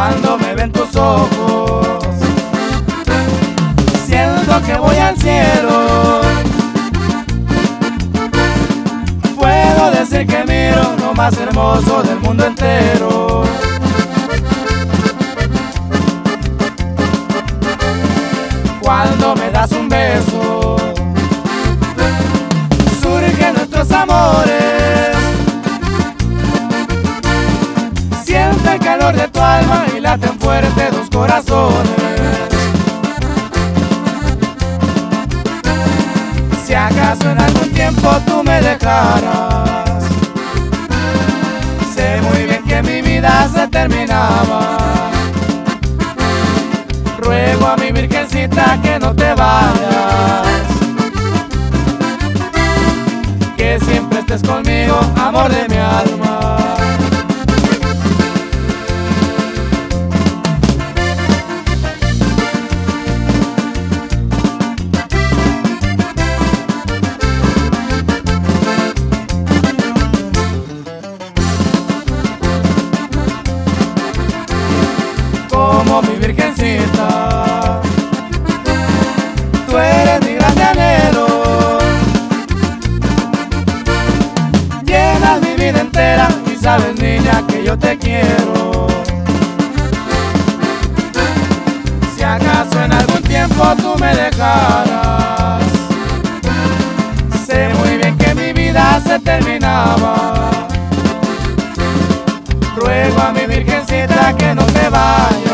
cuando me ven tus ojos. Siento que voy al cielo. Puedo decir que miro lo más hermoso del mundo entero. Cuando me das un beso, surgen nuestros amores. Siente el calor de tu alma y laten fuerte dos corazones. Si acaso en algún tiempo tú me dejaras, sé muy bien que mi vida se terminaba. Ruego a mi virgencita que no te vayas, que siempre estés conmigo, amor de mi alma. Como mi virgencita, tú eres mi grande anhelo. Llenas mi vida entera y sabes, niña, que yo te quiero. Si acaso en algún tiempo tú me dejaras, sé muy bien que mi vida se terminaba. Ruego a mi virgencita que no te vayas,